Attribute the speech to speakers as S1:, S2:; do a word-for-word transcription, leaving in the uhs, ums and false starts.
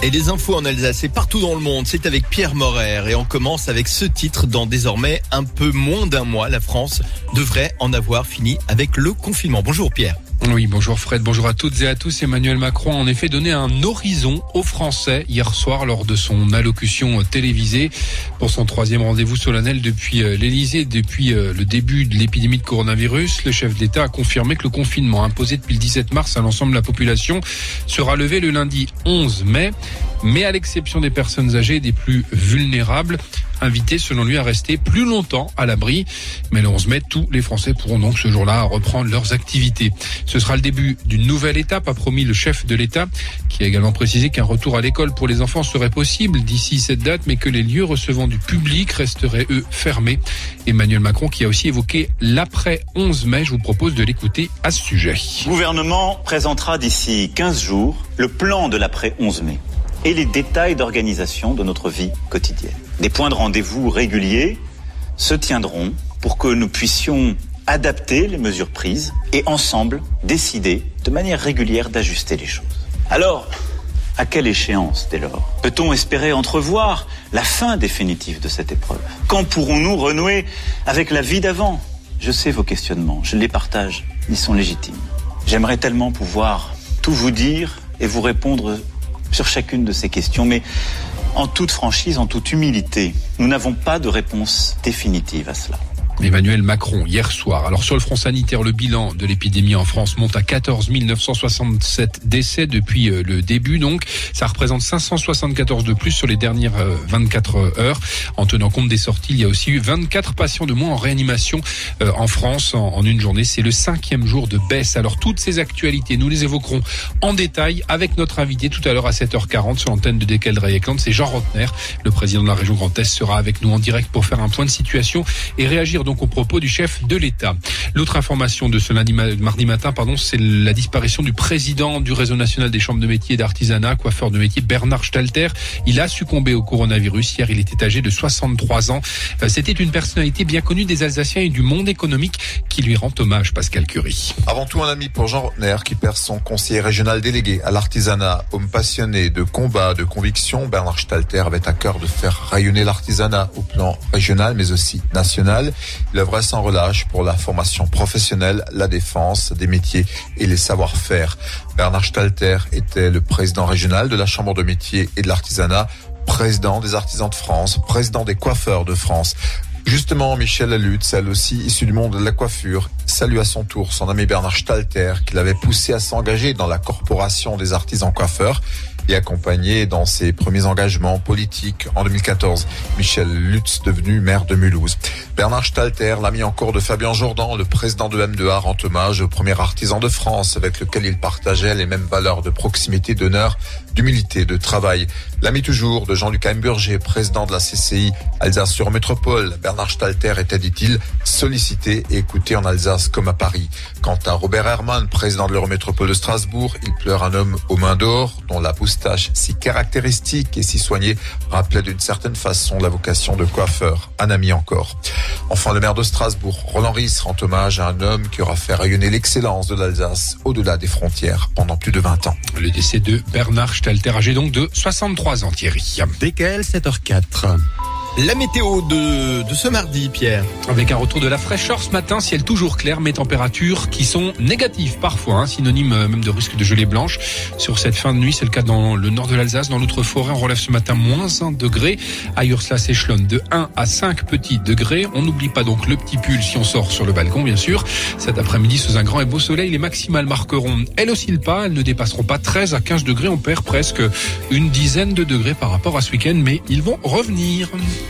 S1: Et les infos en Alsace et partout dans le monde, c'est avec Pierre Morer. Et on commence avec ce titre. Dans désormais un peu moins d'un mois, la France devrait en avoir fini avec le confinement. Bonjour Pierre.
S2: Oui, bonjour Fred, bonjour à toutes et à tous. Emmanuel Macron a en effet donné un horizon aux Français hier soir lors de son allocution télévisée pour son troisième rendez-vous solennel depuis l'Elysée. Depuis le début de l'épidémie de coronavirus, le chef d'État a confirmé que le confinement imposé depuis le dix-sept mars à l'ensemble de la population sera levé le lundi onze mai, mais à l'exception des personnes âgées et des plus vulnérables, invités selon lui à rester plus longtemps à l'abri. Mais le onze mai, tous les Français pourront donc ce jour-là reprendre leurs activités. Ce sera le début d'une nouvelle étape, a promis le chef de l'État, qui a également précisé qu'un retour à l'école pour les enfants serait possible d'ici cette date, mais que les lieux recevant du public resteraient, eux, fermés. Emmanuel Macron qui a aussi évoqué l'après onze mai. Je vous propose de l'écouter à ce sujet.
S3: Le gouvernement présentera d'ici quinze jours le plan de l'après onze mai et les détails d'organisation de notre vie quotidienne. Des points de rendez-vous réguliers se tiendront pour que nous puissions adapter les mesures prises et ensemble décider de manière régulière d'ajuster les choses. Alors, à quelle échéance dès lors peut-on espérer entrevoir la fin définitive de cette épreuve? Quand pourrons-nous renouer avec la vie d'avant? Je sais vos questionnements, je les partage, ils sont légitimes. J'aimerais tellement pouvoir tout vous dire et vous répondre sur chacune de ces questions, mais en toute franchise, en toute humilité, nous n'avons pas de réponse définitive à cela.
S2: Emmanuel Macron, hier soir. Alors sur le front sanitaire, le bilan de l'épidémie en France monte à quatorze mille neuf cent soixante-sept décès depuis le début. Donc ça représente cinq cent soixante-quatorze de plus sur les dernières vingt-quatre heures. En tenant compte des sorties, il y a aussi eu vingt-quatre patients de moins en réanimation en France en une journée. C'est le cinquième jour de baisse. Alors toutes ces actualités, nous les évoquerons en détail avec notre invité tout à l'heure à sept heures quarante sur l'antenne de Deckel Dreieckland. C'est Jean Rotner, le président de la région Grand Est, sera avec nous en direct pour faire un point de situation et réagir donc aux propos du chef de l'État. L'autre information de ce lundi mardi matin, pardon, c'est la disparition du président du réseau national des chambres de métiers et d'artisanat, coiffeur de métier Bernard Stalter. Il a succombé au coronavirus. Hier, il était âgé de soixante-trois ans. C'était une personnalité bien connue des Alsaciens et du monde économique qui lui rend hommage, Pascal Curie.
S4: Avant tout, un ami pour Jean Rotner qui perd son conseiller régional délégué à l'artisanat. Homme passionné de combat, de conviction, Bernard Stalter avait à cœur de faire rayonner l'artisanat au plan régional mais aussi national. Il œuvrait sans relâche pour la formation professionnelle, la défense des métiers et les savoir-faire. Bernard Stalter était le président régional de la Chambre de métiers et de l'artisanat, président des artisans de France, président des coiffeurs de France. Justement, Michel Lalute, celle aussi issue du monde de la coiffure, salue à son tour son ami Bernard Stalter, qui l'avait poussé à s'engager dans la corporation des artisans coiffeurs et accompagné dans ses premiers engagements politiques en deux mille quatorze. Michel Lutz, devenu maire de Mulhouse. Bernard Stalter, l'ami en cours de Fabien Jourdan, le président de M deux A, rend hommage au premier artisan de France avec lequel il partageait les mêmes valeurs de proximité, d'honneur, d'humilité, de travail. L'ami toujours de Jean-Luc Heimburger, président de la C C I Alsace-sur-Métropole. Bernard Stalter était, dit-il, sollicité et écouté en Alsace comme à Paris. Quant à Robert Herrmann, président de l'Eurométropole de Strasbourg, il pleure un homme aux mains d'or, dont la moustache si caractéristique et si soignée rappelait d'une certaine façon la vocation de coiffeur. Un ami encore. Enfin, le maire de Strasbourg, Roland Ries, rend hommage à un homme qui aura fait rayonner l'excellence de l'Alsace au-delà des frontières pendant plus de vingt ans.
S2: Le décès de Bernard Stalter, âgé donc de soixante-trois ans, Thierry.
S1: Deckel, sept heures quatre. La météo de, de ce mardi, Pierre.
S2: Avec un retour de la fraîcheur ce matin, ciel toujours clair, mais températures qui sont négatives parfois, hein, synonyme même de risque de gelée blanche. Sur cette fin de nuit, c'est le cas dans le nord de l'Alsace. Dans l'outre forêt, on relève ce matin moins un degré. Ailleurs, cela s'échelonne de un à cinq petits degrés. On n'oublie pas donc le petit pull si on sort sur le balcon, bien sûr. Cet après-midi, sous un grand et beau soleil, les maximales marqueront, elles oscillent pas, elles ne dépasseront pas treize à quinze degrés. On perd presque une dizaine de degrés par rapport à ce week-end, mais ils vont revenir.